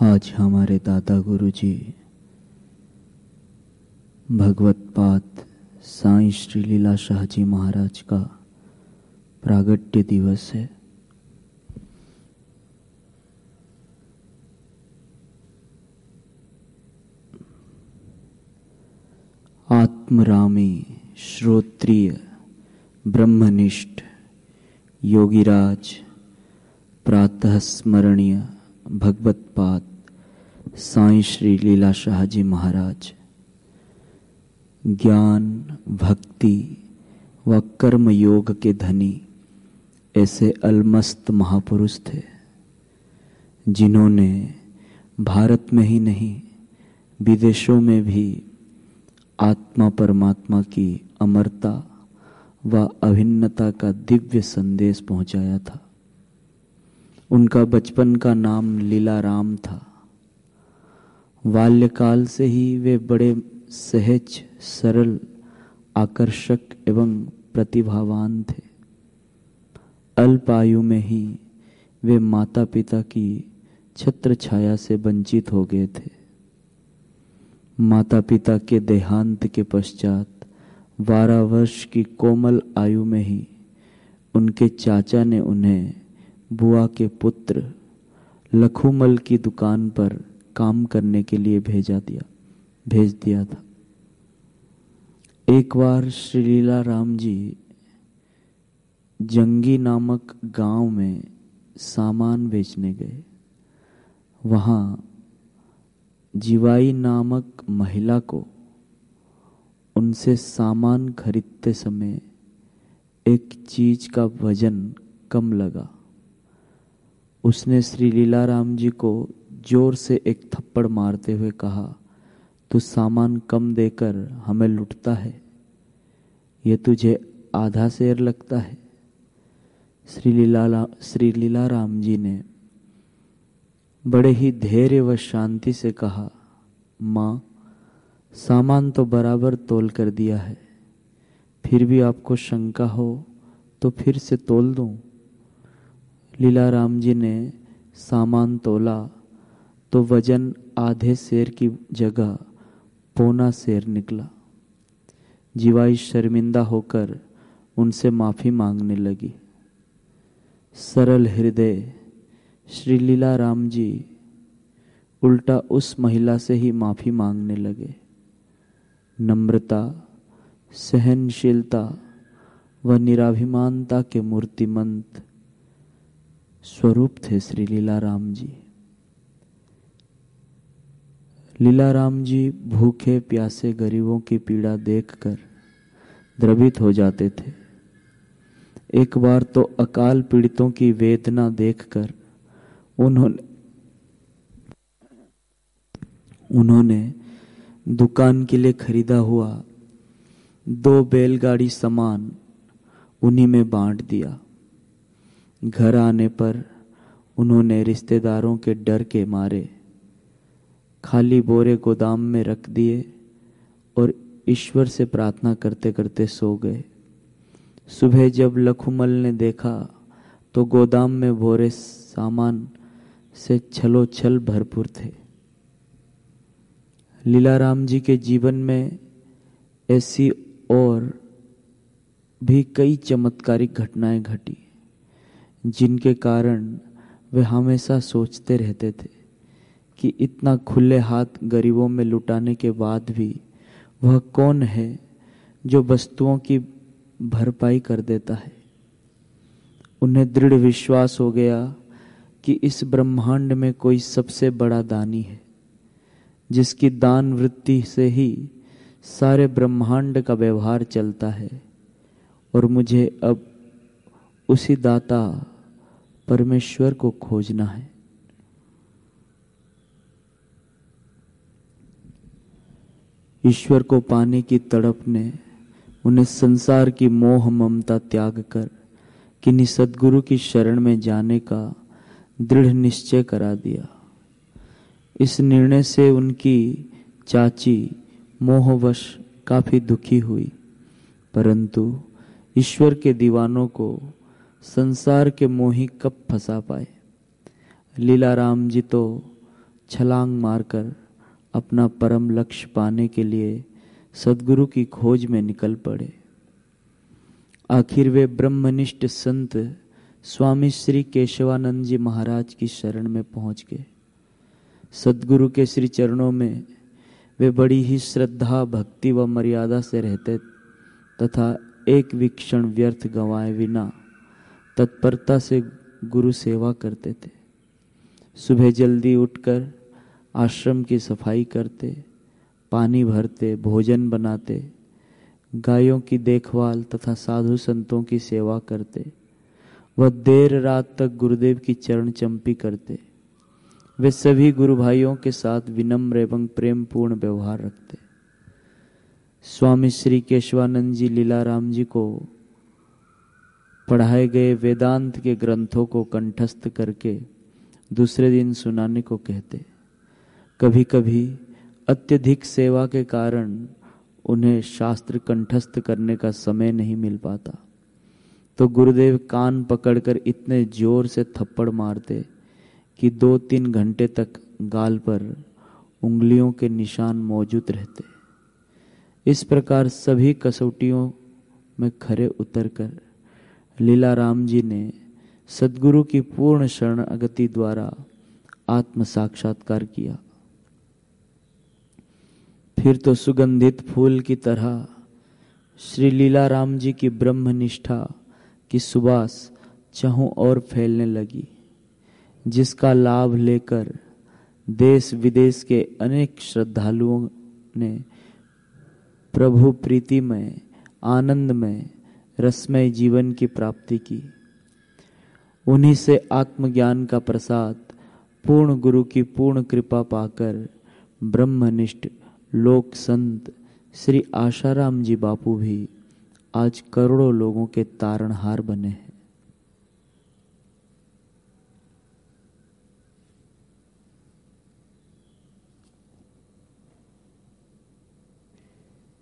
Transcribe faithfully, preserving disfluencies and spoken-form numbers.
आज हमारे दादा गुरुजी भगवत पाद साईं श्री लीलाशाह जी महाराज का प्रागट्य दिवस है। आत्मरामी श्रोत्रिय ब्रह्मनिष्ठ योगीराज प्रातः स्मरणीय भगवत पाद साईं श्री लीलाशाह जी महाराज ज्ञान भक्ति व कर्म योग के धनी ऐसे अलमस्त महापुरुष थे, जिन्होंने भारत में ही नहीं विदेशों में भी आत्मा परमात्मा की अमरता व अभिन्नता का दिव्य संदेश पहुंचाया था। उनका बचपन का नाम लीलाराम था। बाल्यकाल से ही वे बड़े सहज, सरल, आकर्षक एवं प्रतिभावान थे। अल्प आयु में ही वे माता पिता की छत्र छाया से वंचित हो गए थे। माता पिता के देहांत के पश्चात बारह वर्ष की कोमल आयु में ही उनके चाचा ने उन्हें बुआ के पुत्र लखूमल की दुकान पर काम करने के लिए भेजा दिया भेज दिया था। एक बार श्री लीलाराम जी जंगी नामक गांव में सामान बेचने गए। वहां जीवाई नामक महिला को उनसे सामान खरीदते समय एक चीज का वजन कम लगा। उसने श्री लीलाराम जी को जोर से एक थप्पड़ मारते हुए कहा, तू सामान कम देकर हमें लुटता है, ये तुझे आधा शेर लगता है। श्री लीला श्री लीलाराम जी ने बड़े ही धैर्य व शांति से कहा, माँ, सामान तो बराबर तोल कर दिया है, फिर भी आपको शंका हो तो फिर से तोल दूं। लीलाराम जी ने सामान तोला तो वजन आधे शेर की जगह पौना शेर निकला। जीवाई शर्मिंदा होकर उनसे माफी मांगने लगी। सरल हृदय श्री लीलाराम जी उल्टा उस महिला से ही माफी मांगने लगे। नम्रता, सहनशीलता व निराभिमानता के मूर्तिमंत स्वरूप थे श्री लीलाराम जी। लीलाराम जी भूखे प्यासे गरीबों की पीड़ा देखकर द्रवित हो जाते थे। एक बार तो अकाल पीड़ितों की वेदना देखकर उन्होंने उन्होंने दुकान के लिए खरीदा हुआ दो बैलगाड़ी सामान उन्हीं में बांट दिया। घर आने पर उन्होंने रिश्तेदारों के डर के मारे खाली बोरे गोदाम में रख दिए और ईश्वर से प्रार्थना करते करते सो गए। सुबह जब लखूमल ने देखा तो गोदाम में बोरे सामान से छलोछल भरपूर थे। लीलाराम जी के जीवन में ऐसी और भी कई चमत्कारिक घटनाएं घटी, जिनके कारण वे हमेशा सोचते रहते थे कि इतना खुले हाथ गरीबों में लुटाने के बाद भी वह कौन है जो वस्तुओं की भरपाई कर देता है। उन्हें दृढ़ विश्वास हो गया कि इस ब्रह्मांड में कोई सबसे बड़ा दानी है, जिसकी दान वृत्ति से ही सारे ब्रह्मांड का व्यवहार चलता है, और मुझे अब उसी दाता परमेश्वर को खोजना है। ईश्वर को पाने की तड़प ने उन्हें संसार की मोह ममता त्याग कर किन्हीं सद्गुरु की शरण में जाने का दृढ़ निश्चय करा दिया। इस निर्णय से उनकी चाची मोहवश काफी दुखी हुई, परंतु ईश्वर के दीवानों को संसार के मोही कब फंसा पाए। लीलाराम जी तो छलांग मारकर अपना परम लक्ष्य पाने के लिए सद्गुरु की खोज में निकल पड़े। आखिर वे ब्रह्मनिष्ठ संत स्वामी श्री केशवानंद जी महाराज की शरण में पहुंच गए। सद्गुरु के श्री चरणों में वे बड़ी ही श्रद्धा, भक्ति व मर्यादा से रहते तथा एक भी क्षण व्यर्थ गंवाए बिना तत्परता से गुरु सेवा करते थे। सुबह जल्दी उठकर आश्रम की सफाई करते, पानी भरते, भोजन बनाते, गायों की देखभाल तथा साधु संतों की सेवा करते। वह देर रात तक गुरुदेव की चरण चंपी करते। वे सभी गुरु भाइयों के साथ विनम्र एवं प्रेम पूर्ण व्यवहार रखते। स्वामी श्री केशवानंद जी लीलाराम जी को पढ़ाए गए वेदांत के ग्रंथों को कंठस्थ करके दूसरे दिन सुनाने को कहते। कभी कभी अत्यधिक सेवा के कारण उन्हें शास्त्र कंठस्थ करने का समय नहीं मिल पाता, तो गुरुदेव कान पकड़कर इतने जोर से थप्पड़ मारते कि दो तीन घंटे तक गाल पर उंगलियों के निशान मौजूद रहते। इस प्रकार सभी कसौटियों में खरे उतरकर लीलाराम जी ने सद्गुरु की पूर्ण शरणागति द्वारा आत्म साक्षात्कार किया। फिर तो सुगंधित फूल की तरह श्री लीलाराम जी की ब्रह्मनिष्ठा की सुबास चाहों ओर फैलने लगी, जिसका लाभ लेकर देश विदेश के अनेक श्रद्धालुओं ने प्रभु प्रीति में, आनंद में, रसमय जीवन की प्राप्ति की। उन्हीं से आत्मज्ञान का प्रसाद, पूर्ण गुरु की पूर्ण कृपा पाकर ब्रह्मनिष्ठ लोक संत श्री आशाराम जी बापू भी आज करोड़ों लोगों के तारणहार बने हैं।